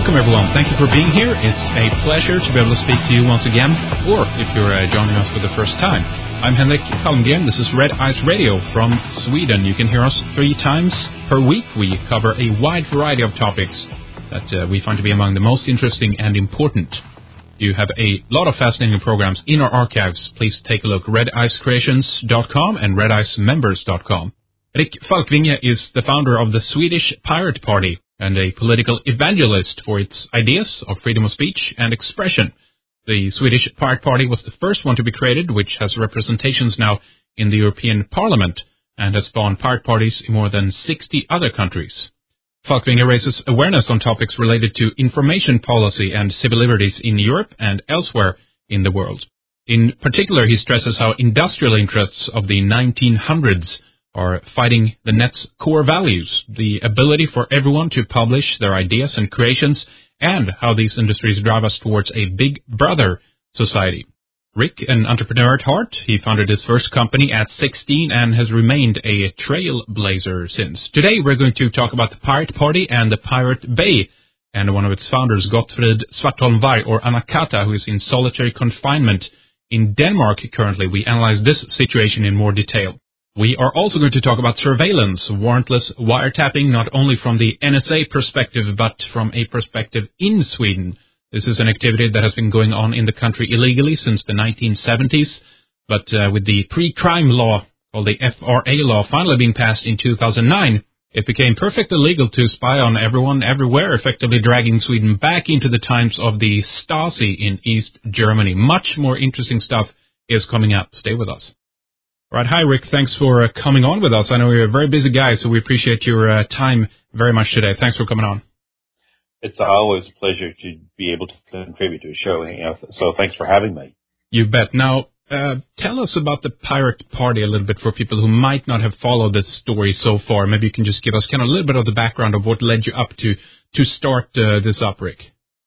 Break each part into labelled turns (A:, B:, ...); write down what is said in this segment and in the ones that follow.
A: Welcome, everyone. Thank you for being here. It's a pleasure to be able to speak to you once again, or if you're joining us for the first time. I'm Henrik Palmgren. This is Red Ice Radio from Sweden. You can hear us 3 times per week. We cover a wide variety of topics that we find to be among the most interesting and important. You have a lot of fascinating programs in our archives. Please take a look, redicecreations.com and redicemembers.com. Rick Falkvinge is the founder of the Swedish Pirate Party and a political evangelist for its ideas of freedom of speech and expression. The Swedish Pirate Party was the first one to be created, which has representations now in the European Parliament and has spawned pirate parties in more than 60 other countries. Falkvinge raises awareness on topics related to information policy and civil liberties in Europe and elsewhere in the world. In particular, he stresses how industrial interests of the 1900s are fighting the net's core values, the ability for everyone to publish their ideas and creations, and how these industries drive us towards a big brother society. Rick, an entrepreneur at heart, he founded his first company at 16 and has remained a trailblazer since. Today we're going to talk about the Pirate Party and the Pirate Bay, and one of its founders, Gottfrid Svartholm Varg, or Anakata, who is in solitary confinement in Denmark currently. We analyze this situation in more detail. We are also going to talk about surveillance, warrantless wiretapping, not only from the NSA perspective, but from a perspective in Sweden. This is an activity that has been going on in the country illegally since the 1970s, but with the pre-crime law, called the FRA law, finally being passed in 2009, it became perfectly legal to spy on everyone, everywhere, effectively dragging Sweden back into the times of the Stasi in East Germany. Much more interesting stuff is coming up. Stay with us. All right. Hi, Rick. Thanks for coming on with us. I know you're a very busy guy, so we appreciate your time very much today. Thanks for coming on.
B: It's always a pleasure to be able to contribute to a show, so thanks for having me.
A: You bet. Now, tell us about the Pirate Party a little bit for people who might not have followed this story so far. Maybe you can just give us kind of a little bit of the background of what led you up to start this up, Rick.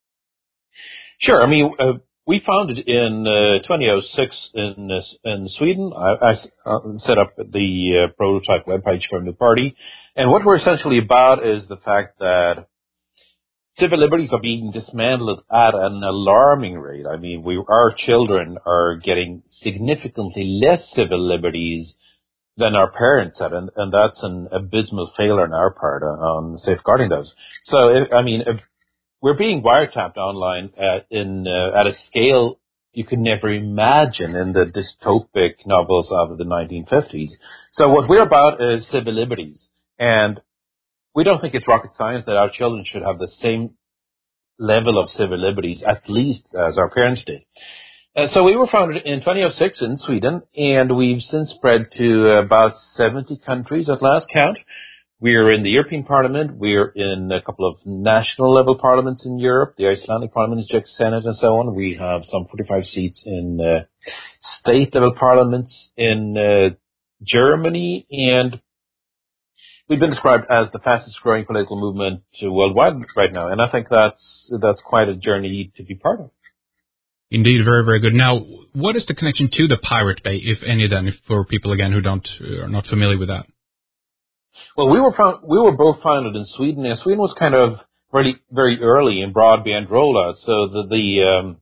B: Sure. I mean, we founded in 2006 in Sweden. I set up the prototype webpage for the party. And what we're essentially about is the fact that civil liberties are being dismantled at an alarming rate. I mean, our children are getting significantly less civil liberties than our parents had, and that's an abysmal failure on our part on safeguarding those. So, if we're being wiretapped online at a scale you could never imagine in the dystopic novels of the 1950s. So what we're about is civil liberties. And we don't think it's rocket science that our children should have the same level of civil liberties, at least as our parents did. So we were founded in 2006 in Sweden, and we've since spread to about 70 countries at last count. We're in the European Parliament. We're in a couple of national-level parliaments in Europe, the Icelandic Parliament, the Czech Senate, and so on. We have some 45 seats in state-level parliaments in Germany, and we've been described as the fastest-growing political movement worldwide right now, and I think that's quite a journey to be part of.
A: Indeed, very, very good. Now, what is the connection to the Pirate Bay, if any, then, for people, again, who are not familiar with that?
B: Well, we were both founded in Sweden, and Sweden was kind of really very early in broadband rollout. So the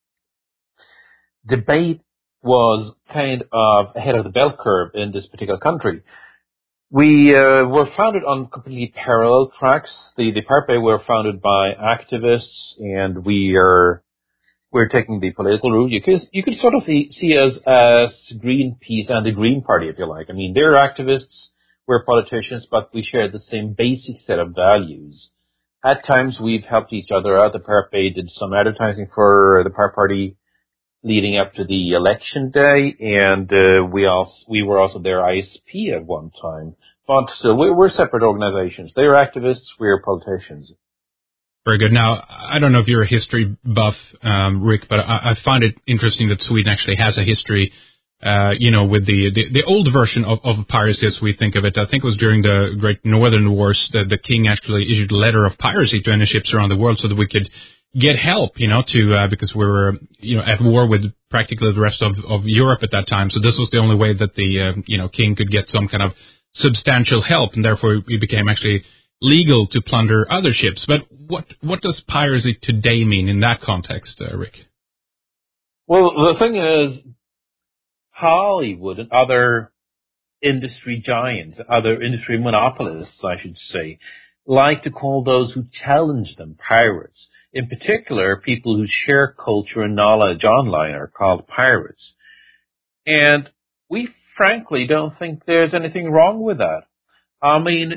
B: debate was kind of ahead of the bell curve in this particular country. We were founded on completely parallel tracks. The Pirate Bay were founded by activists, and we're taking the political route. You could sort of see us as Greenpeace and the Green Party, if you like. I mean, they're activists. We're politicians, but we share the same basic set of values. At times, we've helped each other out. The Pirate Bay did some advertising for the Pirate Party leading up to the election day, and we were also their ISP at one time. But still, we're separate organizations. They're activists, we're politicians.
A: Very good. Now, I don't know if you're a history buff, Rick, but I find it interesting that Sweden actually has a history with the old version of piracy as we think of it. I think it was during the Great Northern Wars that the king actually issued a letter of piracy to any ships around the world so that we could get help, because we were, at war with practically the rest of Europe at that time. So this was the only way that the, king could get some kind of substantial help, and therefore he became actually legal to plunder other ships. But what does piracy today mean in that context, Rick?
B: Well, the thing is, Hollywood and other industry giants, other industry monopolists, I should say, like to call those who challenge them pirates. In particular, people who share culture and knowledge online are called pirates. And we frankly don't think there's anything wrong with that. I mean,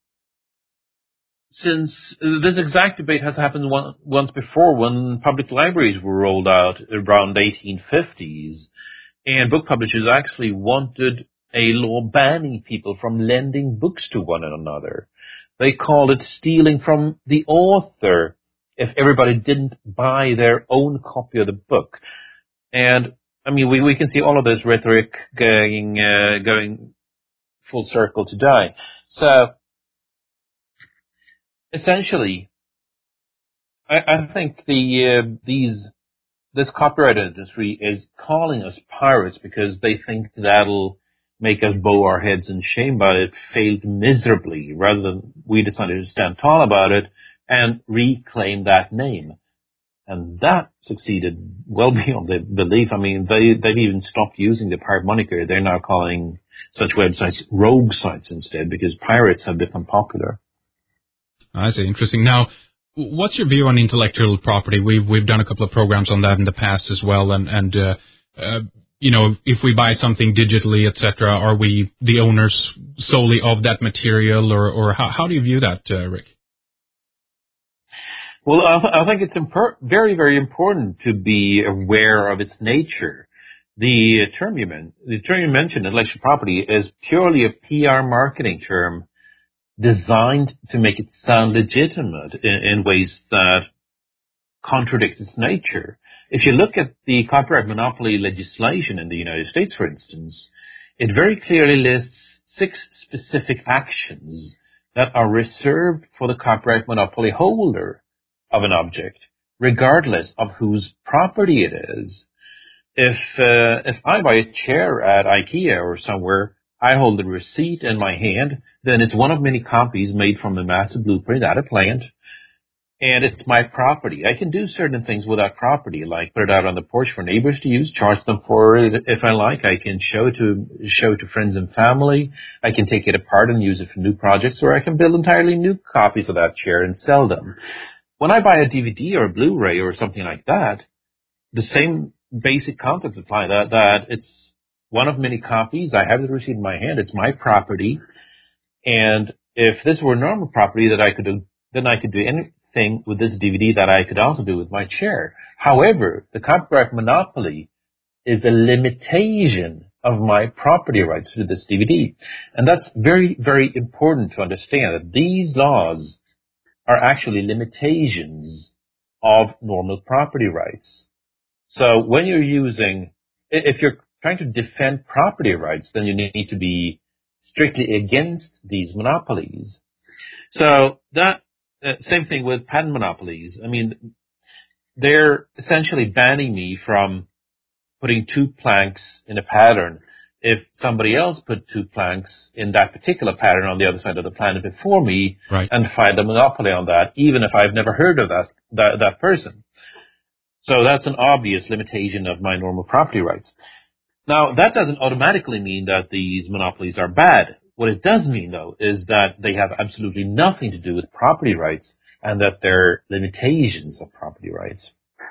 B: since this exact debate has happened once before when public libraries were rolled out around 1850s, and book publishers actually wanted a law banning people from lending books to one another. They called it stealing from the author if everybody didn't buy their own copy of the book. And, I mean, we can see all of this rhetoric going full circle today. So, essentially, I think this copyright industry is calling us pirates because they think that'll make us bow our heads in shame, but it failed miserably, rather than we decided to stand tall about it and reclaim that name. And that succeeded well beyond their belief. I mean, they've even stopped using the pirate moniker. They're now calling such websites rogue sites instead, because pirates have become popular.
A: I see. Interesting. Now, what's your view on intellectual property? We've done a couple of programs on that in the past as well, and if we buy something digitally, etc., are we the owners solely of that material, or how do you view that, Rick?
B: Well, I think it's very, very important to be aware of its nature. The term you mentioned, intellectual property, is purely a PR marketing term designed to make it sound legitimate in ways that contradict its nature. If you look at the copyright monopoly legislation in the United States, for instance, it very clearly lists 6 specific actions that are reserved for the copyright monopoly holder of an object, regardless of whose property it is. If I buy a chair at IKEA or somewhere, I hold the receipt in my hand, then it's one of many copies made from a massive blueprint at a plant, and it's my property. I can do certain things with that property, like put it out on the porch for neighbors to use, charge them for it if I like. I can show it to friends and family. I can take it apart and use it for new projects, or I can build entirely new copies of that chair and sell them. When I buy a DVD or a Blu-ray or something like that, the same basic concepts apply, that it's one of many copies. I have the receipt in my hand. It's my property. And if this were normal property that I could do, then I could do anything with this DVD that I could also do with my chair. However, the copyright monopoly is a limitation of my property rights to this DVD. And that's very, very important to understand, that these laws are actually limitations of normal property rights. So when if you're trying to defend property rights, then you need to be strictly against these monopolies. So that same thing with patent monopolies. I mean, they're essentially banning me from putting 2 planks in a pattern if somebody else put 2 planks in that particular pattern on the other side of the planet before me, right, and filed a monopoly on that, even if I've never heard of that person. So that's an obvious limitation of my normal property rights. Now, that doesn't automatically mean that these monopolies are bad. What it does mean, though, is that they have absolutely nothing to do with property rights, and that they're limitations of property rights.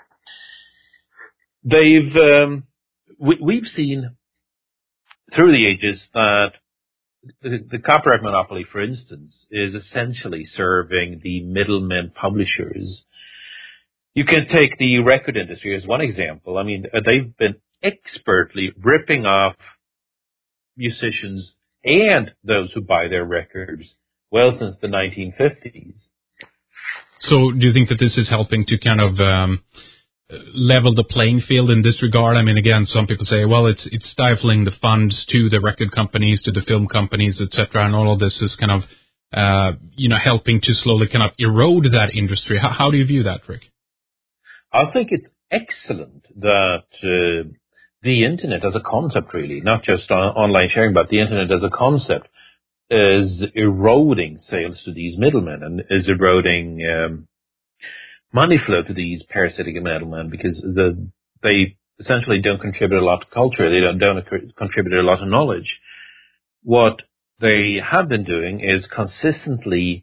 B: We've seen through the ages that the copyright monopoly, for instance, is essentially serving the middlemen publishers. You can take the record industry as one example. I mean, they've been expertly ripping off musicians and those who buy their records well since the 1950s.
A: So do you think that this is helping to kind of level the playing field in this regard? I mean, again, some people say, well, it's stifling the funds to the record companies, to the film companies, etc., and all of this is kind of, helping to slowly kind of erode that industry. How do you view that, Rick?
B: I think it's excellent that the internet as a concept, really, not just online sharing, but the internet as a concept, is eroding sales to these middlemen and is eroding money flow to these parasitic middlemen because they essentially don't contribute a lot to culture. They don't contribute a lot of knowledge. What they have been doing is consistently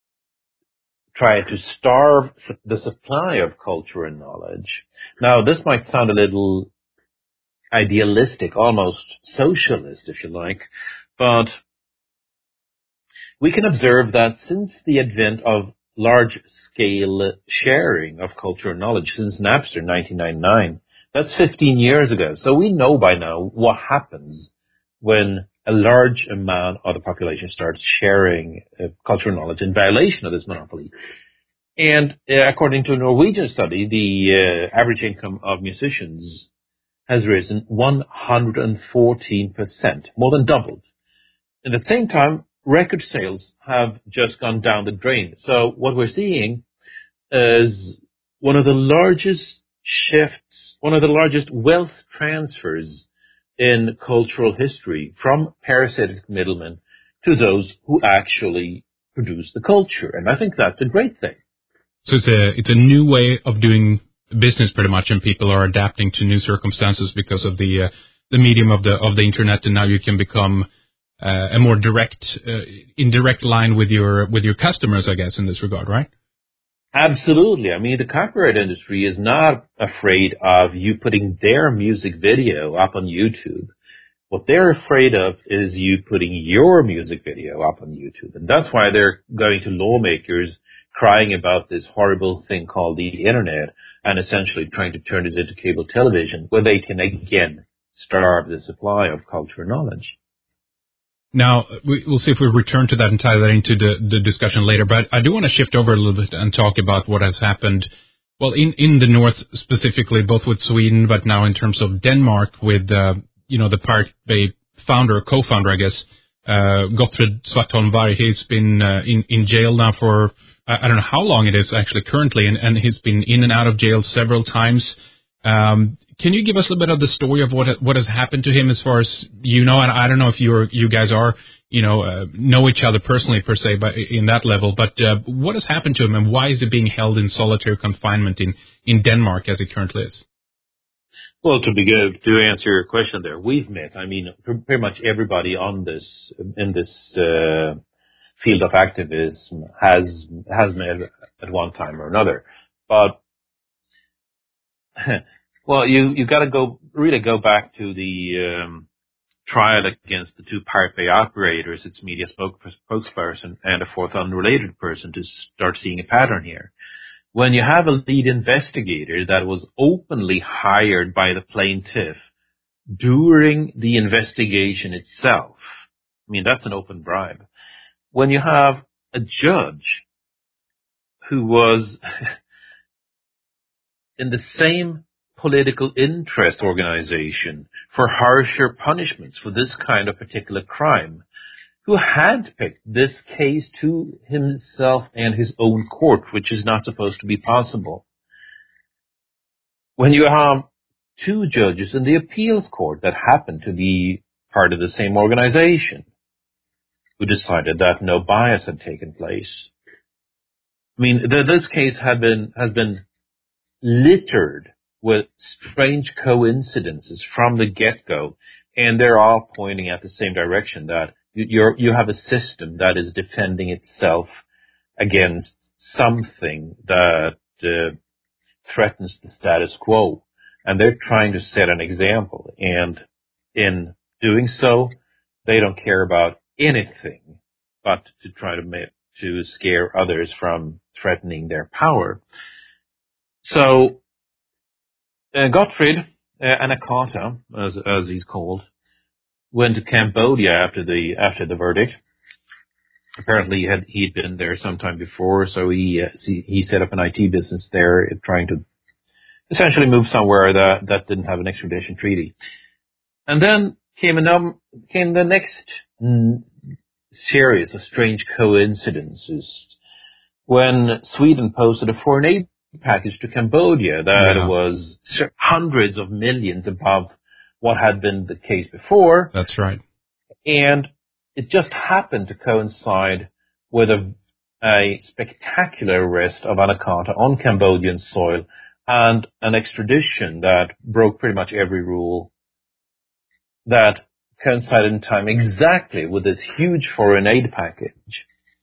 B: try to starve the supply of culture and knowledge. Now, this might sound a little idealistic, almost socialist, if you like, but we can observe that since the advent of large-scale sharing of culture and knowledge, since Napster in 1999, that's 15 years ago. So we know by now what happens when a large amount of the population starts sharing cultural knowledge in violation of this monopoly. And according to a Norwegian study, the average income of musicians has risen 114%, more than doubled. At the same time, record sales have just gone down the drain. So what we're seeing is one of the largest shifts, one of the largest wealth transfers in cultural history from parasitic middlemen to those who actually produce the culture. And I think that's a great thing.
A: So it's a new way of doing business pretty much, and people are adapting to new circumstances because of the medium of the internet, and now you can become a more indirect line with your customers, I guess, in this regard, right?
B: Absolutely. I mean, the copyright industry is not afraid of you putting their music video up on YouTube. What they're afraid of is you putting your music video up on YouTube. And that's why they're going to lawmakers crying about this horrible thing called the internet and essentially trying to turn it into cable television, where they can again starve the supply of culture and knowledge.
A: Now, we'll see if we return to that and tie that into the discussion later, but I do want to shift over a little bit and talk about what has happened, well, in the north specifically, both with Sweden, but now in terms of Denmark with, the Pirate Bay founder, co-founder, I guess, Gottfrid Svartholm Varg. He's been in jail now for, I don't know how long it is actually currently, and he's been in and out of jail several times. Can you give us a little bit of the story of what has happened to him as far as you know? And I don't know if you guys are, know each other personally per se, but in that level. But what has happened to him, and why is he being held in solitary confinement in Denmark as he currently is?
B: Well, to answer your question there, we've met. I mean, pretty much everybody in this field of activism has met at one time or another. But well, you got to go back to the trial against the two Pirate Bay operators, its media spokesperson, and a fourth unrelated person to start seeing a pattern here. When you have a lead investigator that was openly hired by the plaintiff during the investigation itself, I mean, that's an open bribe. When you have a judge who was in the same political interest organization for harsher punishments for this kind of particular crime, who handpicked this case to himself and his own court, which is not supposed to be possible. When you have two judges in the appeals court that happen to be part of the same organization, who decided that no bias had taken place. I mean, this case has been littered with strange coincidences from the get-go, and they're all pointing at the same direction, that you have a system that is defending itself against something that threatens the status quo, and they're trying to set an example, and in doing so, they don't care about anything but to try to scare others from threatening their power. So Gottfrid Anakata, as he's called, went to Cambodia after the verdict. Apparently he'd been there sometime before, so he set up an IT business there, trying to essentially move somewhere that didn't have an extradition treaty. And then came the next series of strange coincidences when Sweden posted a foreign aid package to Cambodia that was hundreds of millions above what had been the case before.
A: That's right.
B: And it just happened to coincide with a spectacular arrest of Anakata on Cambodian soil and an extradition that broke pretty much every rule, that coincided in time exactly with this huge foreign aid package.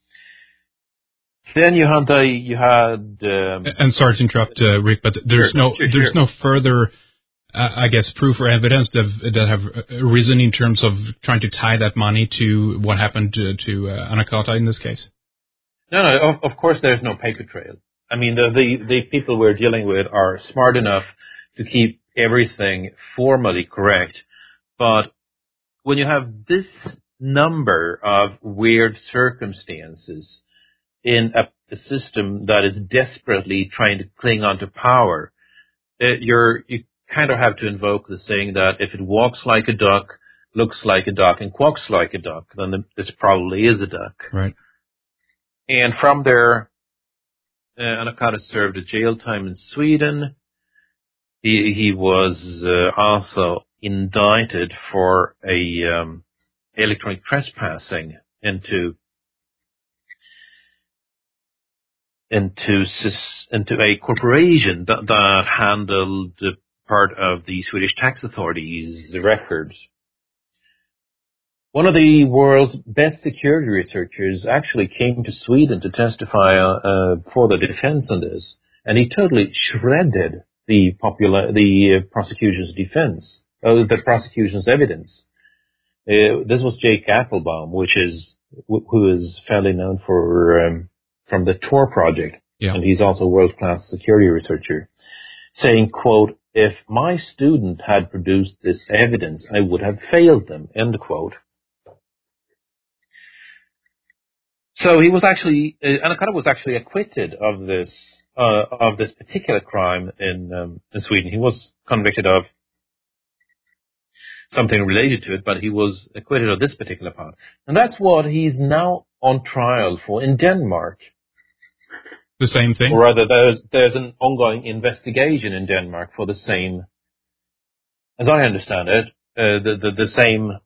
B: Then you had
A: and sorry to interrupt, Rick, but there's no further, I guess, proof or evidence that have arisen in terms of trying to tie that money to what happened to Anakata in this case.
B: No, of course there's no paper trail. I mean, the people we're dealing with are smart enough to keep everything formally correct, but when you have this number of weird circumstances in a system that is desperately trying to cling on to power, you kind of have to invoke the saying that if it walks like a duck, looks like a duck, and quacks like a duck, then this probably is a duck.
A: Right.
B: And from there, Anakata served a jail time in Sweden. He was also indicted for electronic trespassing into a corporation that handled part of the Swedish tax authorities' records. One of the world's best security researchers actually came to Sweden to testify for the defense on this, and he totally shredded the prosecution's defense, the prosecution's evidence. This was Jake Applebaum, who is fairly known from the Tor project, and he's also a world-class security researcher, saying, quote, "If my student had produced this evidence, I would have failed them," end quote. So he was actually, Anakata was actually acquitted of this particular crime in Sweden. He was convicted of something related to it, but he was acquitted of this particular part. And that's what he's now on trial for in Denmark.
A: The same thing?
B: Or rather, there's an ongoing investigation in Denmark for the same, as I understand it, the same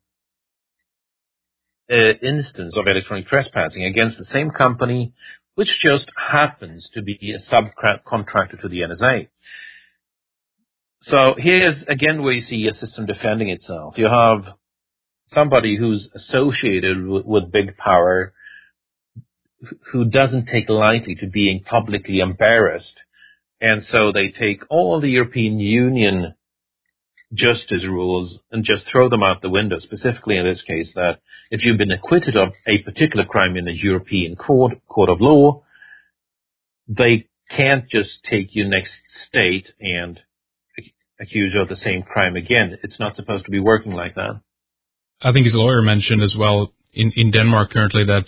B: instance of electronic trespassing against the same company, which just happens to be a subcontractor to the NSA. So here's again where you see a system defending itself. You have somebody who's associated with big power, who doesn't take lightly to being publicly embarrassed, and so they take all the European Union justice rules and just throw them out the window, specifically in this case that if you've been acquitted of a particular crime in a European court of law, they can't just take you next state and accuse you of the same crime again. It's not supposed to be working like that.
A: I think his lawyer mentioned as well in Denmark currently that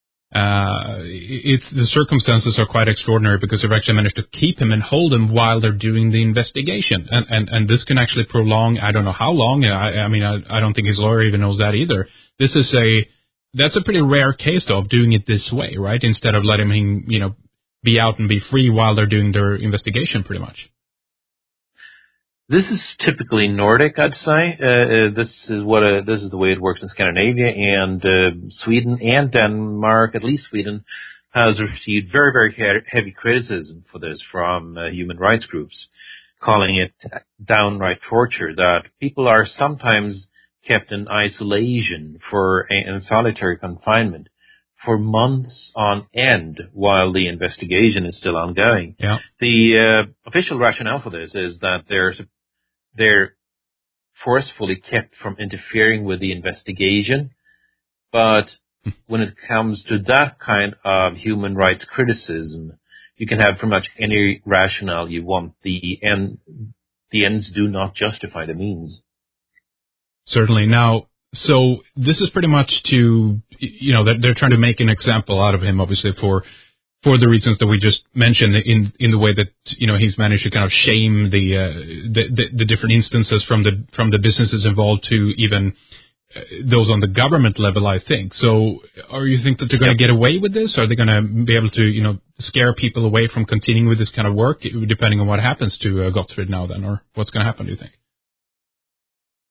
A: the circumstances are quite extraordinary because they've actually managed to keep him and hold him while they're doing the investigation, and this can actually prolong. I don't know how long. I don't think his lawyer even knows that either. That's a pretty rare case though of doing it this way, right? Instead of letting him, be out and be free while they're doing their investigation, pretty much.
B: This is typically Nordic, I'd say. This is the way it works in Scandinavia, and Sweden and Denmark, at least Sweden, has received very, very heavy criticism for this from human rights groups, calling it downright torture, that people are sometimes kept in isolation in solitary confinement for months on end while the investigation is still ongoing.
A: Yeah.
B: The official rationale for this is that they're forcefully kept from interfering with the investigation. But when it comes to that kind of human rights criticism, you can have pretty much any rationale you want. The ends do not justify the means.
A: Certainly. Now, so this is pretty much they're trying to make an example out of him, obviously, for the reasons that we just mentioned in the way that, he's managed to kind of shame the different instances from the businesses involved to even those on the government level, I think. So you think that they're going to get away with this? Are they going to be able to, scare people away from continuing with this kind of work, depending on what happens to Gottfried now then, or what's going to happen, do you think?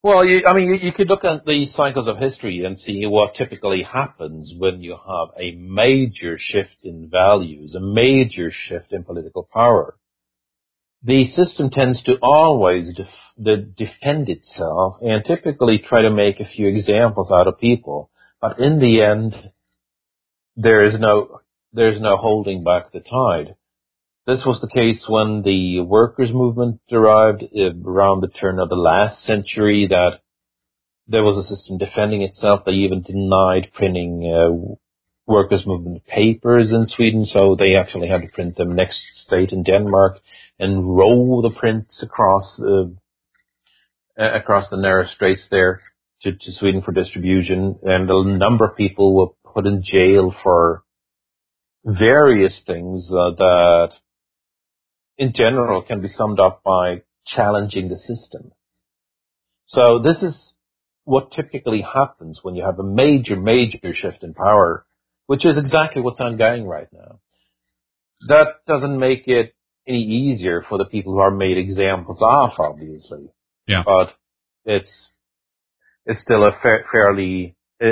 B: Well, you could look at the cycles of history and see what typically happens when you have a major shift in values, a major shift in political power. The system tends to always defend itself and typically try to make a few examples out of people. But in the end, there's no holding back the tide. This was the case when the workers' movement arrived around the turn of the last century, that there was a system defending itself. They even denied printing workers' movement papers in Sweden, so they actually had to print them next state in Denmark and roll the prints across the narrow straits there to Sweden for distribution. And a number of people were put in jail for various things that in general can be summed up by challenging the system. So this is what typically happens when you have a major, major shift in power, which is exactly what's ongoing right now. That doesn't make it any easier for the people who are made examples of, obviously.
A: Yeah.
B: But it's still a fairly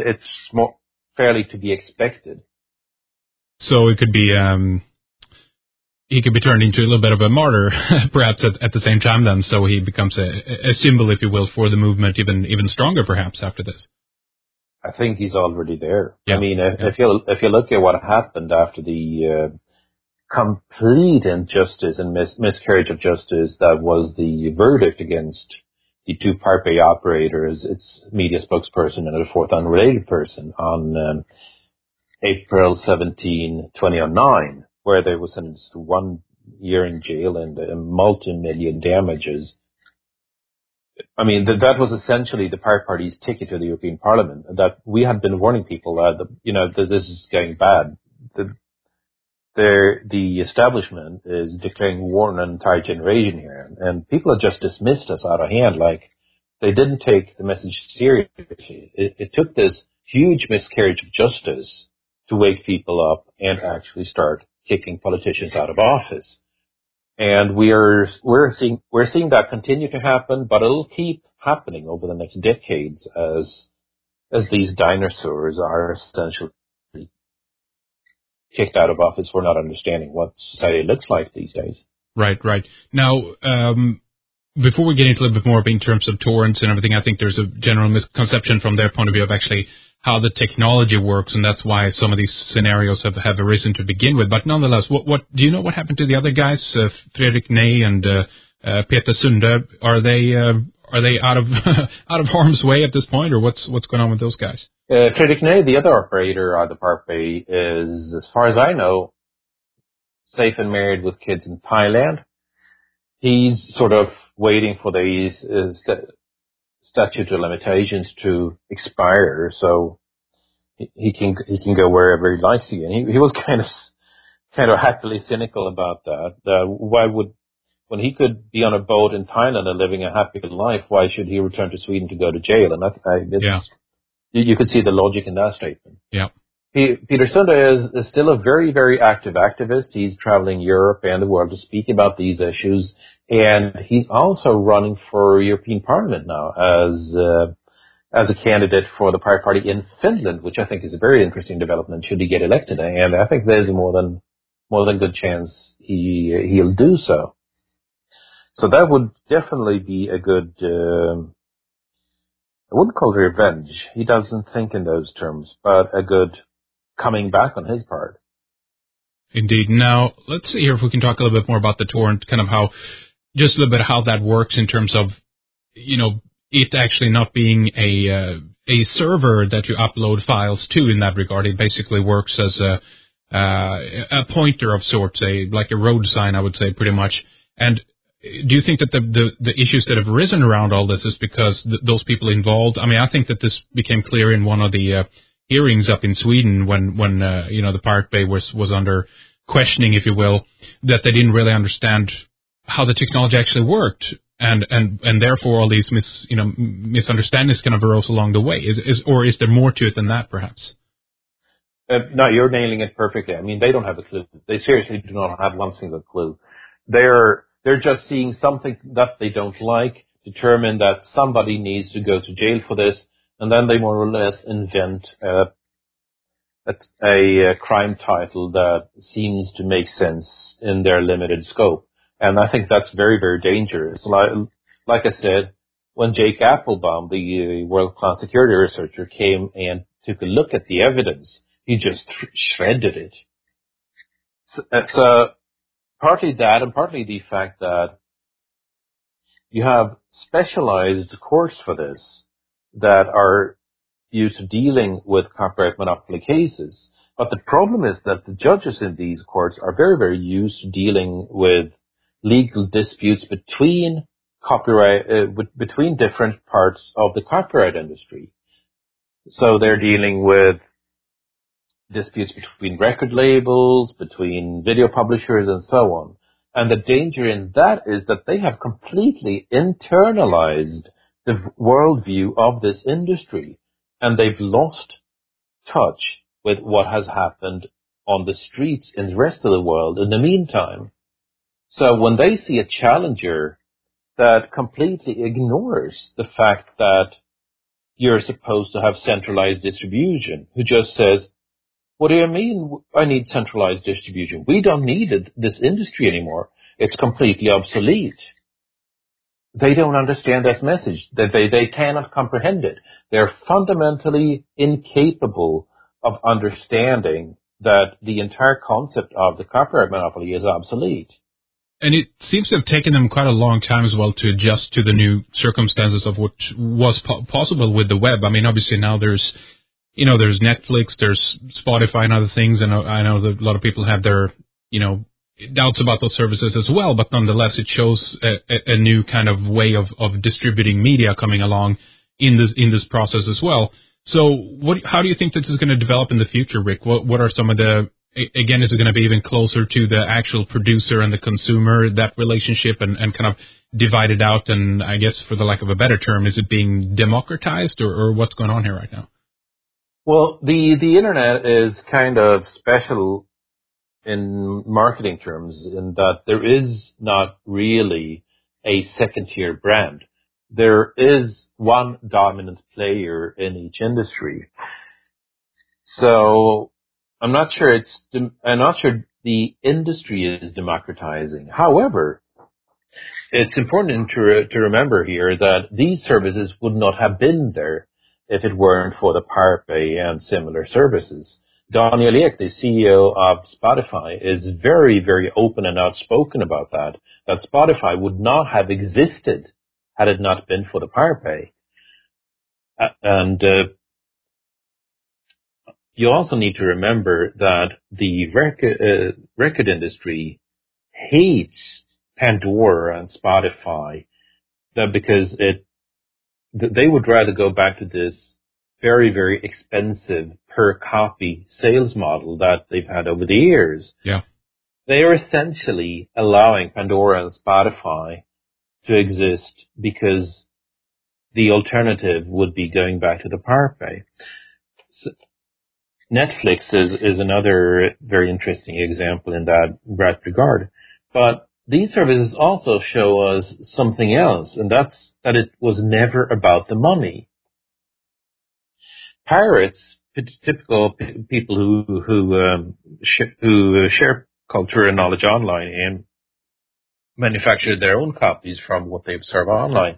B: to be expected.
A: So it could be, he could be turned into a little bit of a martyr, perhaps at the same time then, so he becomes a symbol, if you will, for the movement, even stronger perhaps after this.
B: I think he's already there.
A: Yeah.
B: I mean, if you look at what happened after the complete injustice and miscarriage of justice that was the verdict against the two Part B operators, its media spokesperson and a fourth unrelated person, on April 17, 2009, where they were sentenced to 1 year in jail and multi-million damages. I mean, that was essentially the Pirate Party's ticket to the European Parliament. That we had been warning people that this is going bad. The establishment is declaring war on an entire generation here, and people have just dismissed us out of hand, like they didn't take the message seriously. It took this huge miscarriage of justice to wake people up and actually start kicking politicians out of office. And we're seeing that continue to happen, but it'll keep happening over the next decades as these dinosaurs are essentially kicked out of office for not understanding what society looks like these days.
A: Right. Now, before we get into a little bit more in terms of torrents and everything, I think there's a general misconception from their point of view of actually how the technology works, and that's why some of these scenarios have arisen to begin with. But nonetheless, what do you know what happened to the other guys, Fredrik Ney and Peter Sunde? Are they out of out of harm's way at this point, or what's going on with those guys?
B: Fredrik Ney, the other operator of the Part B, is, as far as I know, safe and married with kids in Thailand. He's sort of waiting for these statute of limitations to expire, so he can go wherever he likes again. He was kind of happily cynical about that. When he could be on a boat in Thailand and living a happy life, why should he return to Sweden to go to jail? And you could see the logic in that statement.
A: Yeah.
B: Peter Sunde is still a very, very active activist. He's traveling Europe and the world to speak about these issues. And he's also running for European Parliament now as a candidate for the Pirate Party in Finland, which I think is a very interesting development should he get elected. And I think there's a more than good chance he'll do so. So that would definitely be a good, I wouldn't call it revenge. He doesn't think in those terms, but a good coming back on his part.
A: Indeed. Now, let's see here if we can talk a little bit more about the torrent, kind of just a little bit how that works in terms of, it actually not being a server that you upload files to in that regard. It basically works as a pointer of sorts, like a road sign, I would say, pretty much. And do you think that the issues that have arisen around all this is because those people involved? I mean, I think that this became clear in one of the hearings up in Sweden when the Pirate Bay was under questioning, if you will, that they didn't really understand how the technology actually worked, and therefore all these misunderstandings kind of arose along the way. Or is there more to it than that, perhaps?
B: No, you're nailing it perfectly. I mean, they don't have a clue. They seriously do not have one single clue. They're just seeing something that they don't like. determine that somebody needs to go to jail for this, and then they more or less invent a crime title that seems to make sense in their limited scope. And I think that's very, very dangerous. Like I said, when Jake Applebaum, the world-class security researcher, came and took a look at the evidence, he just shredded it. So partly that, and partly the fact that you have specialized courts for this that are used to dealing with copyright monopoly cases. But the problem is that the judges in these courts are very, very used to dealing with legal disputes between between different parts of the copyright industry. So they're dealing with disputes between record labels, between video publishers, and so on. And the danger in that is that they have completely internalized the worldview of this industry, and they've lost touch with what has happened on the streets in the rest of the world in the meantime. So when they see a challenger that completely ignores the fact that you're supposed to have centralized distribution, who just says, what do you mean I need centralized distribution? We don't need this industry anymore. It's completely obsolete. They don't understand that message. They cannot comprehend it. They're fundamentally incapable of understanding that the entire concept of the copyright monopoly is obsolete.
A: And it seems to have taken them quite a long time as well to adjust to the new circumstances of what was possible with the web. I mean, obviously now there's Netflix, there's Spotify and other things, and I know that a lot of people have their, doubts about those services as well, but nonetheless it shows a new kind of way of distributing media coming along in this process as well. So how do you think that this is going to develop in the future, Rick? What are some of the, again, is it going to be even closer to the actual producer and the consumer, that relationship, and kind of divided out, and I guess for the lack of a better term, is it being democratized, or what's going on here right now?
B: Well, the internet is kind of special in marketing terms in that there is not really a second-tier brand. There is one dominant player in each industry. So I'm not sure the industry is democratizing. However, it's important to remember here that these services would not have been there if it weren't for the Pirate Bay and similar services. Daniel Ek, the CEO of Spotify, is very, very open and outspoken about that Spotify would not have existed had it not been for the Pirate Bay. And you also need to remember that the record industry hates Pandora and Spotify because they would rather go back to this very, very expensive per copy sales model that they've had over the years.
A: Yeah.
B: They are essentially allowing Pandora and Spotify to exist because the alternative would be going back to the Pirate Bay. So Netflix is another very interesting example in that regard. But these services also show us something else, and that's that it was never about the money. Pirates, typical people who share culture and knowledge online and manufacture their own copies from what they observe online,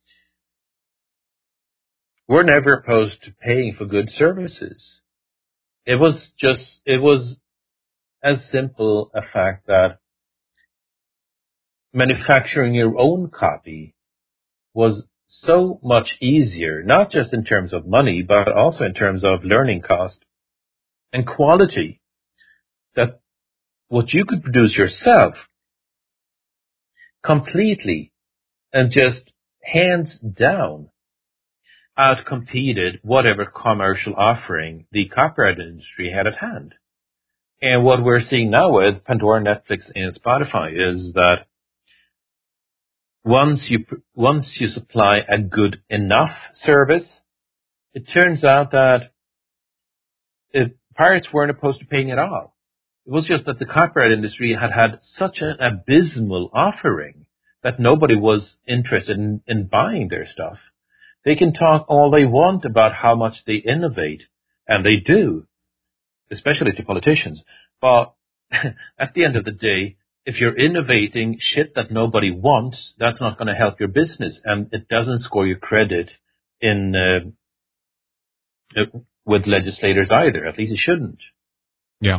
B: were never opposed to paying for good services. It was as simple a fact that manufacturing your own copy was so much easier, not just in terms of money, but also in terms of learning cost and quality, that what you could produce yourself completely and just hands down outcompeted whatever commercial offering the copyright industry had at hand. And what we're seeing now with Pandora, Netflix, and Spotify is that once you supply a good enough service, it turns out that pirates weren't opposed to paying at all. It was just that the copyright industry had such an abysmal offering that nobody was interested in buying their stuff. They can talk all they want about how much they innovate, and they do, especially to politicians. But at the end of the day, if you're innovating shit that nobody wants, that's not going to help your business, and it doesn't score you credit in with legislators either. At least it shouldn't.
A: Yeah.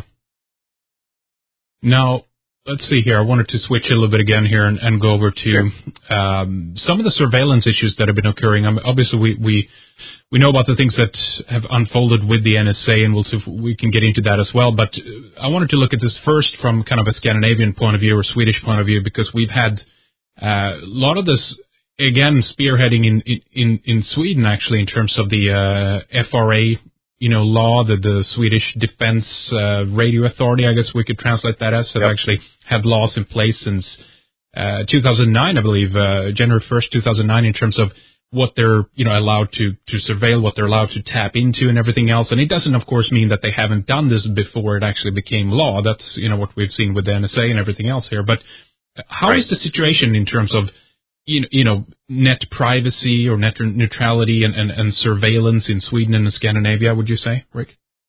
A: Now, let's see here. I wanted to switch a little bit again here and go over to some of the surveillance issues that have been occurring. Obviously, we know about the things that have unfolded with the NSA, and we'll see if we can get into that as well. But I wanted to look at this first from kind of a Scandinavian point of view or Swedish point of view, because we've had a lot of this, again, spearheading in Sweden, actually, in terms of the FRA law, the Swedish Defense Radio Authority, I guess we could translate that as, have actually had laws in place since 2009, I believe, January 1st, 2009, in terms of what they're allowed to surveil, what they're allowed to tap into, and everything else. And it doesn't, of course, mean that they haven't done this before it actually became law. That's what we've seen with the NSA and everything else here. But how is the situation in terms of net privacy or net neutrality and surveillance in Sweden and Scandinavia, would you say, Rick?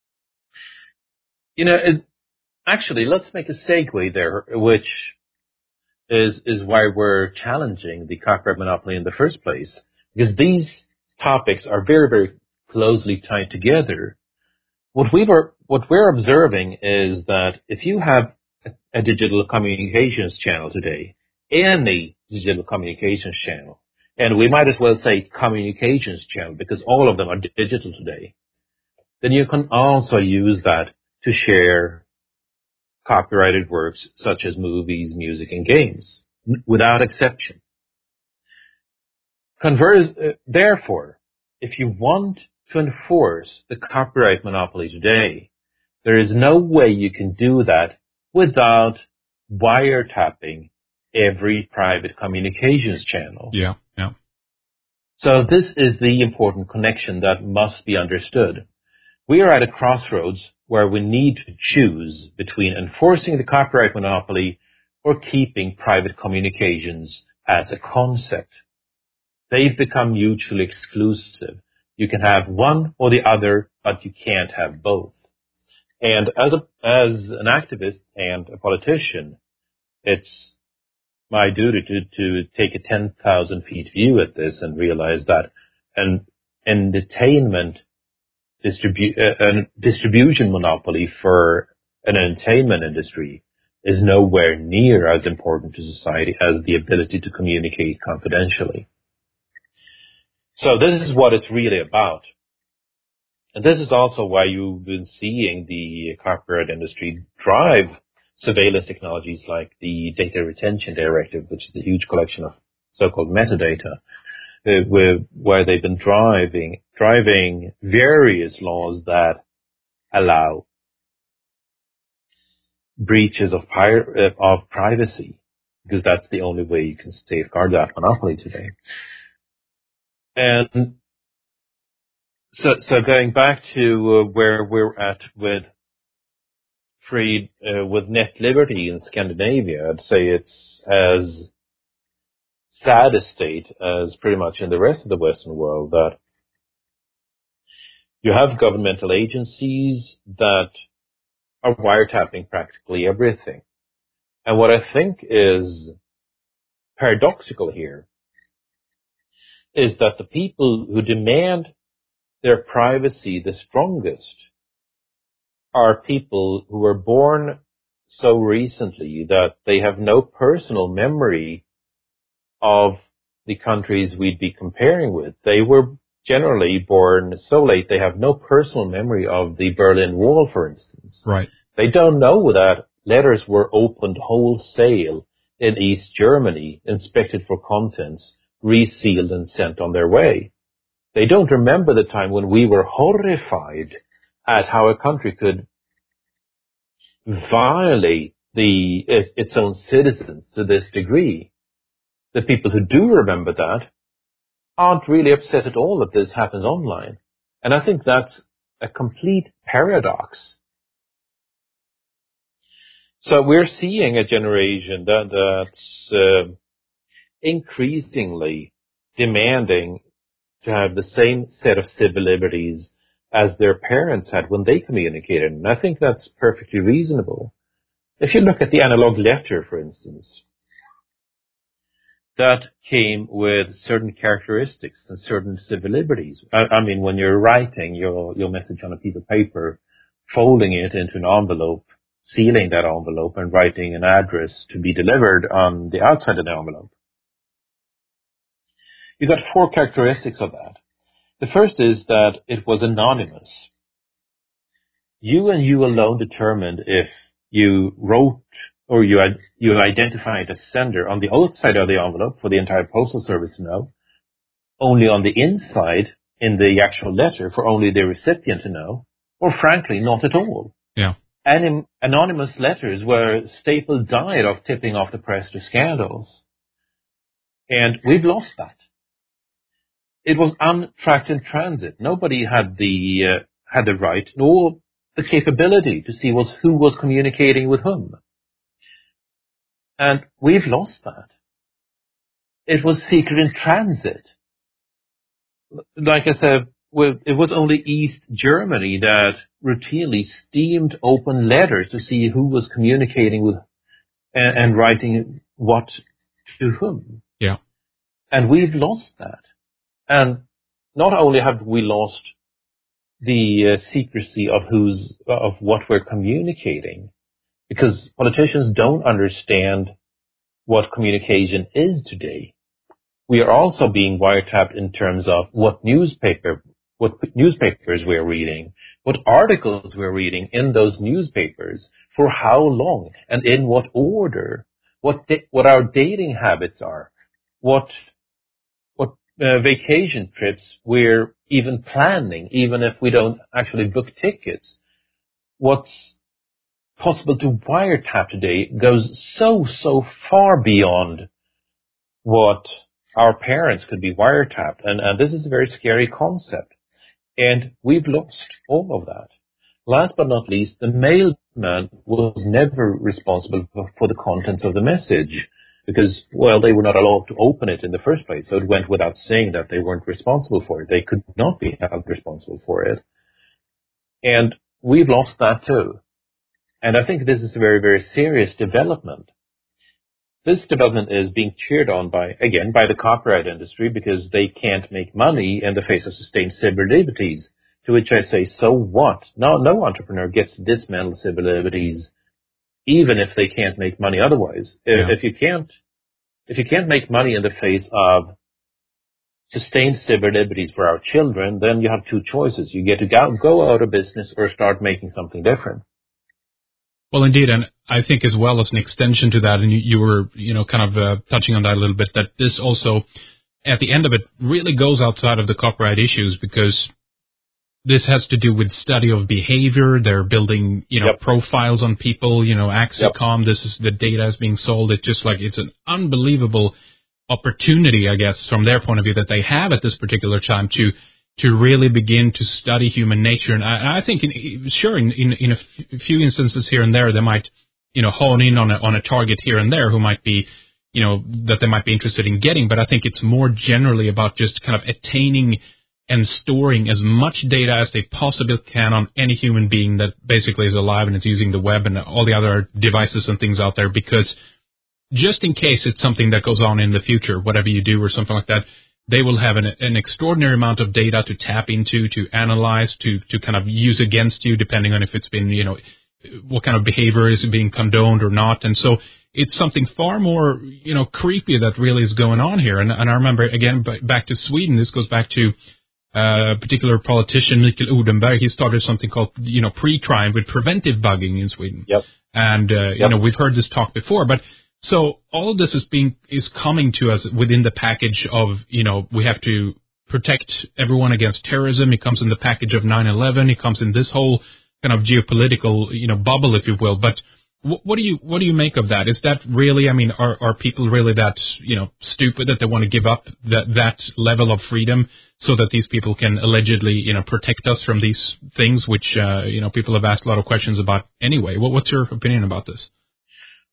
B: Actually, let's make a segue there, which is why we're challenging the copyright monopoly in the first place, because these topics are very, very closely tied together. What we're observing is that if you have a digital communications channel today, any digital communications channel, and we might as well say communications channel because all of them are digital today, then you can also use that to share copyrighted works such as movies, music, and games, without exception. Therefore, if you want to enforce the copyright monopoly today, there is no way you can do that without wiretapping every private communications channel.
A: Yeah.
B: So this is the important connection that must be understood. We are at a crossroads where we need to choose between enforcing the copyright monopoly or keeping private communications as a concept. They've become mutually exclusive. You can have one or the other, but you can't have both. And as an activist and a politician, it's my duty to take a 10,000 feet view at this and realize that an entertainment distribution monopoly for an entertainment industry is nowhere near as important to society as the ability to communicate confidentially. So this is what it's really about. And this is also why you've been seeing the copyright industry drive surveillance technologies like the Data Retention Directive, which is the huge collection of so-called metadata, where they've been driving various laws that allow breaches of privacy, because that's the only way you can safeguard that monopoly today. And so going back to where we're at with with net liberty in Scandinavia, I'd say it's as sad a state as pretty much in the rest of the Western world, that you have governmental agencies that are wiretapping practically everything. And what I think is paradoxical here is that the people who demand their privacy the strongest are people who were born so recently that they have no personal memory of the countries we'd be comparing with. They were generally born so late they have no personal memory of the Berlin Wall, for instance.
A: Right.
B: They don't know that letters were opened wholesale in East Germany, inspected for contents, resealed and sent on their way. They don't remember the time when we were horrified at how a country could violate its own citizens to this degree. The people who do remember that aren't really upset at all that this happens online. And I think that's a complete paradox. So we're seeing a generation that's increasingly demanding to have the same set of civil liberties as their parents had when they communicated. And I think that's perfectly reasonable. If you look at the analog letter, for instance, that came with certain characteristics and certain civil liberties. I mean, when you're writing your message on a piece of paper, folding it into an envelope, sealing that envelope, and writing an address to be delivered on the outside of the envelope. You got 4 characteristics of that. The first is that it was anonymous. You and you alone determined if you wrote or you identified a sender on the outside of the envelope for the entire postal service to know, only on the inside in the actual letter for only the recipient to know, or frankly, not at all.
A: Yeah.
B: And anonymous letters were a staple diet of tipping off the press to scandals. And we've lost that. It was untracked in transit. Nobody had the right nor the capability to see who was communicating with whom. And we've lost that. It was secret in transit. Like I said, it was only East Germany that routinely steamed open letters to see who was communicating with and writing what to whom.
A: Yeah.
B: And we've lost that. And not only have we lost the secrecy of what we're communicating, because politicians don't understand what communication is today. We are also being wiretapped in terms of what newspapers we're reading, what articles we're reading in those newspapers, for how long, and in what order, what our dating habits are, what vacation trips we're even planning, even if we don't actually book tickets. What's possible to wiretap today goes so far beyond what our parents could be wiretapped. And this is a very scary concept. And we've lost all of that. Last but not least, the mailman was never responsible for the contents of the message because, well, they were not allowed to open it in the first place. So it went without saying that they weren't responsible for it. They could not be held responsible for it. And we've lost that too. And I think this is a very, very serious development. This development is being cheered on by the copyright industry because they can't make money in the face of sustained civil liberties, to which I say, so what? No entrepreneur gets to dismantle civil liberties, even if they can't make money otherwise. Yeah. If you can't make money in the face of sustained civil liberties for our children, then you have 2 choices. You get to go out of business or start making something different.
A: Well, indeed, and I think as well as an extension to that, and you were, kind of touching on that a little bit, that this also, at the end of it, really goes outside of the copyright issues because this has to do with study of behavior. They're building,
B: Yep.
A: profiles on people, Axicom. Yep. This is the data is being sold. It's just like it's an unbelievable opportunity, I guess, from their point of view that they have at this particular time to really begin to study human nature. And I think, in a few instances here and there, they might, hone in on a target here and there who might be, that they might be interested in getting. But I think it's more generally about just kind of attaining and storing as much data as they possibly can on any human being that basically is alive and is using the web and all the other devices and things out there, because just in case it's something that goes on in the future, whatever you do or something like that, they will have an extraordinary amount of data to tap into, to analyze, to kind of use against you, depending on if it's been, what kind of behavior is being condoned or not. And so it's something far more, creepy that really is going on here. And I remember, again, back to Sweden, this goes back to a particular politician, Mikael Odenberg. He started something called, pre-crime with preventive bugging in Sweden.
B: Yep.
A: And, we've heard this talk before, but so all of this is coming to us within the package of, we have to protect everyone against terrorism. It comes in the package of 9/11. It comes in this whole kind of geopolitical, bubble, if you will. But what do you make of that? Is that really, are people really that, stupid that they want to give up that level of freedom so that these people can allegedly, protect us from these things, which, people have asked a lot of questions about anyway? What's your opinion about this?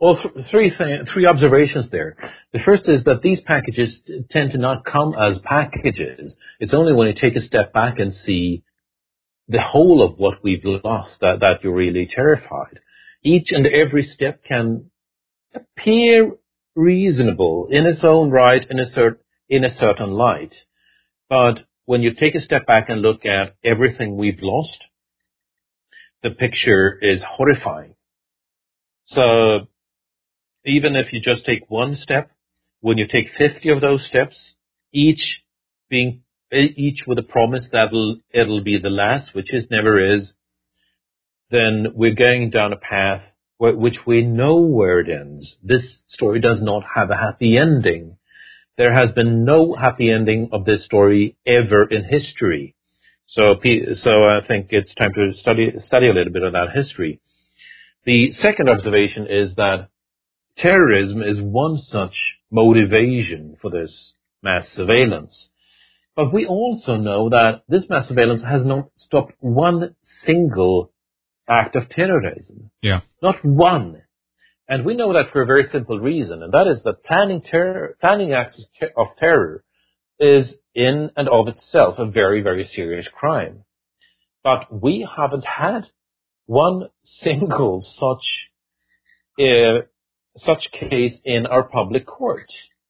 B: Well, three observations there. The first is that these packages tend to not come as packages. It's only when you take a step back and see the whole of what we've lost that you're really terrified. Each and every step can appear reasonable in its own right, in a certain light. But when you take a step back and look at everything we've lost, the picture is horrifying. So even if you just take one step, when you take 50 of those steps, each with a promise that it'll be the last, which it never is, then we're going down a path which we know where it ends. This story does not have a happy ending. There has been no happy ending of this story ever in history. So I think it's time to study a little bit of that history. The second observation is that terrorism is one such motivation for this mass surveillance. But we also know that this mass surveillance has not stopped one single act of terrorism.
A: Yeah.
B: Not one. And we know that for a very simple reason, and that is that planning acts of terror is in and of itself a very, very serious crime. But we haven't had one single such case in our public court.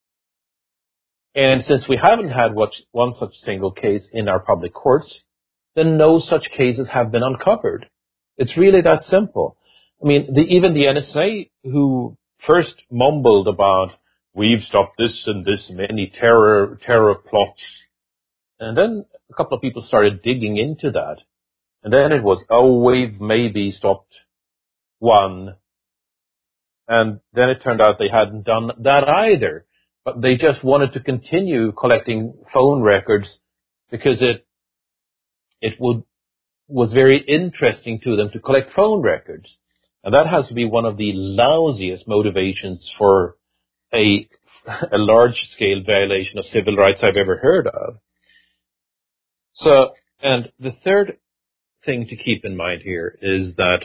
B: And since we haven't had one such single case in our public courts, then no such cases have been uncovered. It's really that simple. I mean, even the NSA, who first mumbled about, we've stopped this and this many terror plots, and then a couple of people started digging into that, and then it was, we've maybe stopped one, and then it turned out they hadn't done that either, but they just wanted to continue collecting phone records because it was very interesting to them to collect phone records. And that has to be one of the lousiest motivations for a large-scale violation of civil rights I've ever heard of. So, and the third thing to keep in mind here is that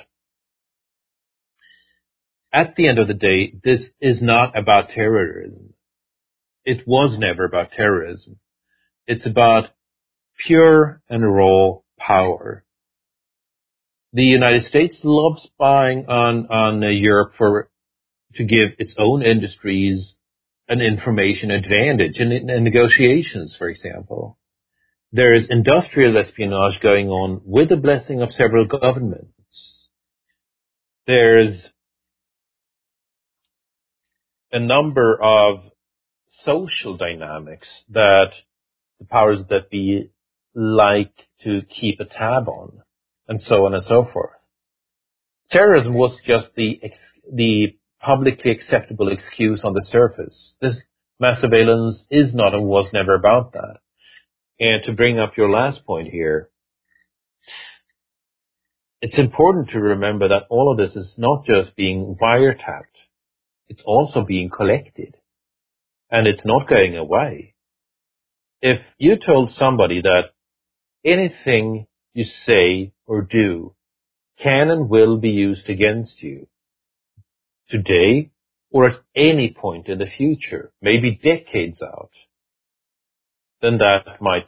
B: at the end of the day, this is not about terrorism. It was never about terrorism. It's about pure and raw power. The United States loves spying on Europe to give its own industries an information advantage in negotiations, for example. There is industrial espionage going on with the blessing of several governments. There's a number of social dynamics that the powers that be like to keep a tab on, and so on and so forth. Terrorism was just the publicly acceptable excuse on the surface. This mass surveillance is not and was never about that. And to bring up your last point here, it's important to remember that all of this is not just being wiretapped, it's also being collected. And it's not going away. If you told somebody that anything you say or do can and will be used against you today or at any point in the future, maybe decades out, then that might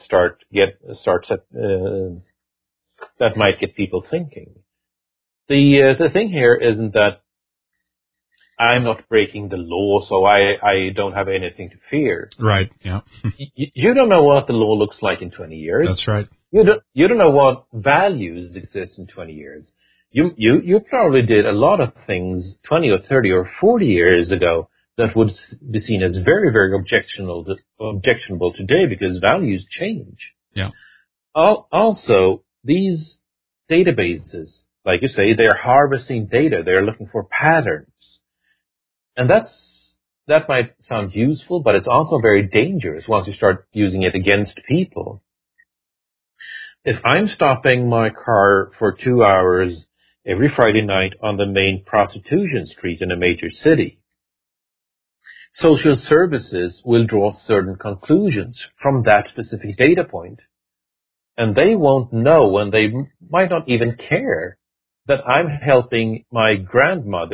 B: that might get people thinking. The thing here isn't that I'm not breaking the law, so I don't have anything to fear.
A: Right. Yeah.
B: You don't know what the law looks like in 20 years.
A: That's right.
B: You don't know what values exist in 20 years. You probably did a lot of things 20 or 30 or 40 years ago that would be seen as very, very objectionable today because values change.
A: Yeah.
B: Also, these databases, like you say, they're harvesting data. They're looking for patterns. And that might sound useful, but it's also very dangerous once you start using it against people. If I'm stopping my car for 2 hours every Friday night on the main prostitution street in a major city, social services will draw certain conclusions from that specific data point. And they won't know, and they might not even care, that I'm helping my grandmother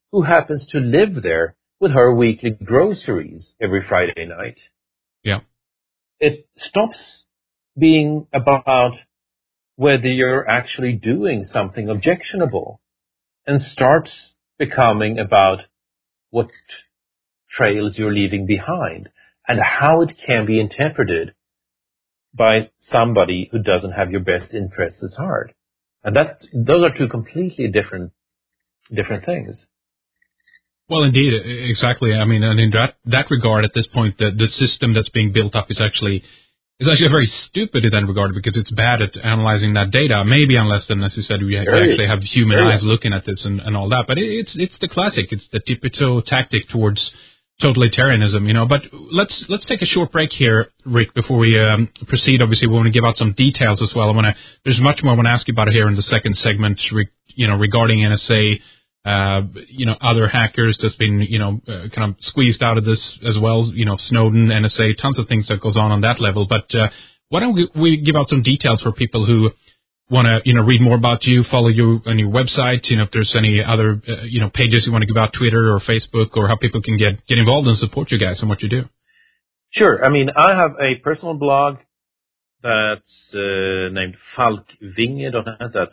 B: who happens to live there with her weekly groceries every Friday night.
A: Yeah.
B: It stops being about whether you're actually doing something objectionable and starts becoming about what trails you're leaving behind and how it can be interpreted by somebody who doesn't have your best interests at heart. And those are two completely different things.
A: Well, indeed, exactly. I mean, and in that regard, at this point, the system that's being built up is actually very stupid in that regard, because it's bad at analyzing that data. Maybe unless, then, as you said, we actually have human eyes looking at this and all that. But it's the classic. It's the Tippito tactic towards totalitarianism, But let's take a short break here, Rick, before we proceed. Obviously, we want to give out some details as well. There's much more I want to ask you about here in the second segment, regarding NSA. Other hackers that's been, kind of squeezed out of this as well, Snowden, NSA, tons of things that goes on that level. But why don't we give out some details for people who want to, read more about you, follow you on your website, if there's any other, pages you want to give out, Twitter or Facebook, or how people can get involved and support you guys and what you do.
B: Sure. I mean, I have a personal blog that's named falkvinge.net. That's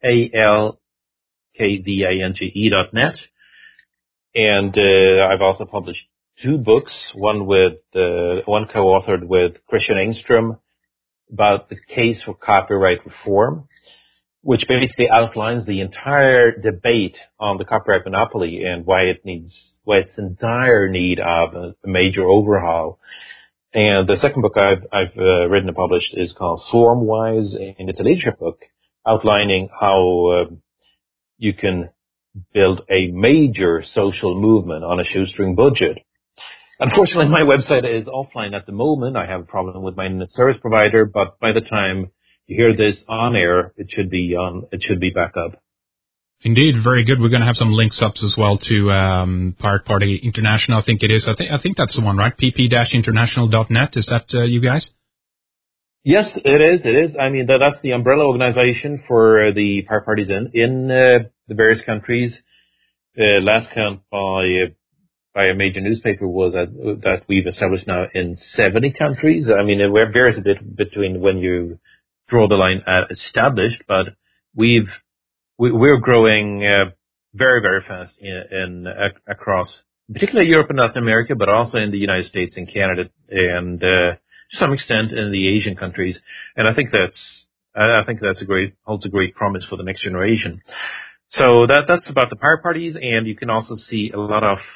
B: FALKVINGE.net. And I've also published 2 books, one co-authored with Christian Engström about the case for copyright reform, which basically outlines the entire debate on the copyright monopoly and why it's in dire need of a major overhaul. And the second book I've written and published is called Swarmwise, and it's a leadership book outlining how you can build a major social movement on a shoestring budget. Unfortunately, my website is offline at the moment. I have a problem with my service provider, but by the time you hear this on air, it should be back up.
A: Indeed, very good. We're going to have some links up as well to Pirate Party International. I think it is. I think that's the one, right? pp-international.net. Is that you guys?
B: Yes, it is. It is. I mean, that's the umbrella organization for the pirate parties in the various countries. Last count by a major newspaper was that we've established now in 70 countries. I mean, it varies a bit between when you draw the line at established, but we're growing very, very fast across, particularly Europe and Latin America, but also in the United States and Canada, and to some extent in the Asian countries. And I think that's holds a great promise for the next generation. So that's about the pirate parties, and you can also see a lot of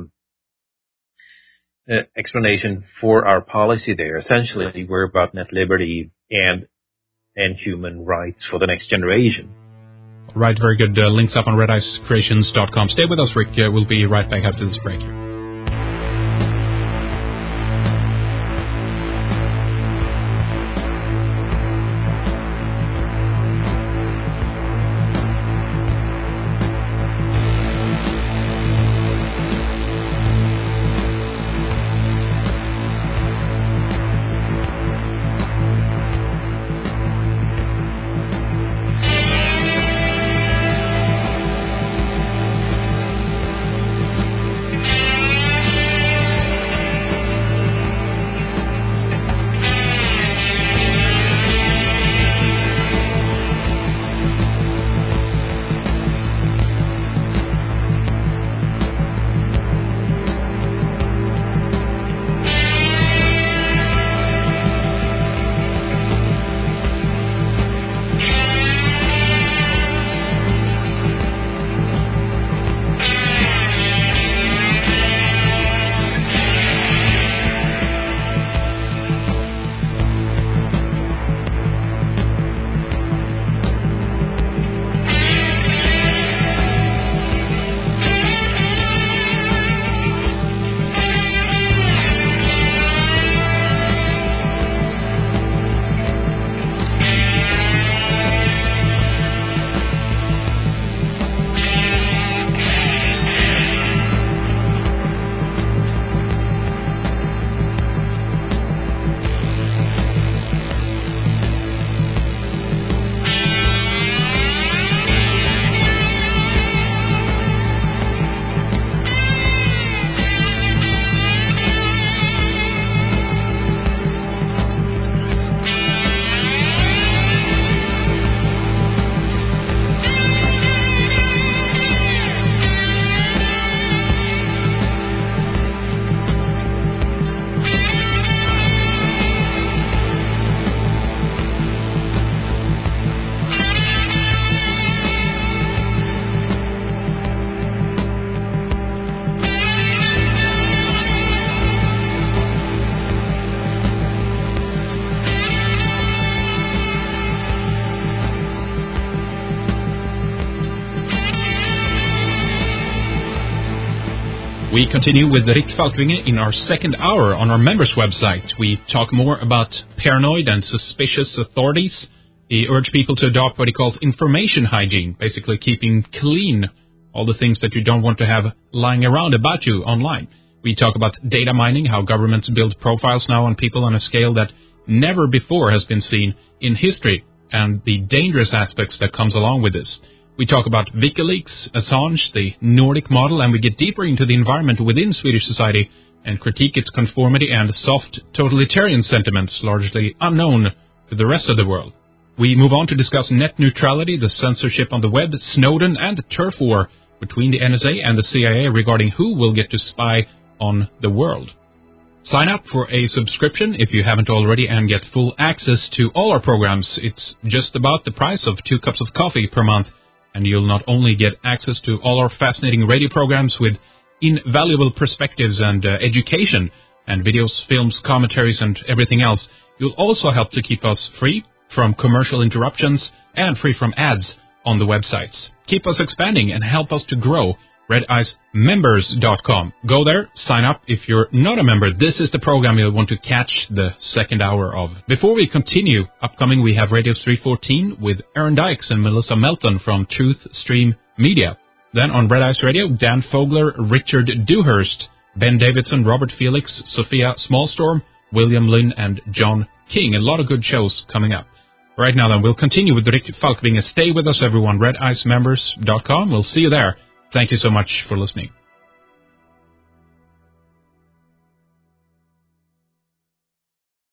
B: explanation for our policy there. Essentially, we're about net liberty and human rights for the next generation.
A: Right, very good. Links up on redicecreations.com. Stay with us, Rick. We'll be right back after this break here. We continue with Rick Falkvinge in our second hour on our members' website. We talk more about paranoid and suspicious authorities. He urged people to adopt what he calls information hygiene, basically keeping clean all the things that you don't want to have lying around about you online. We talk about data mining, how governments build profiles now on people on a scale that never before has been seen in history, and the dangerous aspects that comes along with this. We talk about WikiLeaks, Assange, the Nordic model, and we get deeper into the environment within Swedish society and critique its conformity and soft totalitarian sentiments largely unknown to the rest of the world. We move on to discuss net neutrality, the censorship on the web, Snowden, and the turf war between the NSA and the CIA regarding who will get to spy on the world. Sign up for a subscription if you haven't already and get full access to all our programs. It's just about the price of 2 cups of coffee per month, and you'll not only get access to all our fascinating radio programs with invaluable perspectives and education and videos, films, commentaries, and everything else, you'll also help to keep us free from commercial interruptions and free from ads on the websites. Keep us expanding and help us to grow. RedIceMembers.com. Go there, sign up. If you're not a member, this is the program you'll want to catch the second hour of. Before we continue, upcoming we have Radio 314 with Aaron Dykes and Melissa Melton from Truth Stream Media. Then on Red Ice Radio, Dan Fogler, Richard Dewhurst, Ben Davidson, Robert Felix, Sophia Smallstorm, William Lynn, and John King. A lot of good shows coming up. Right now then, we'll continue with Rick Falkvinge. Stay with us everyone, RedIceMembers.com. We'll see you there. Thank you so much for listening.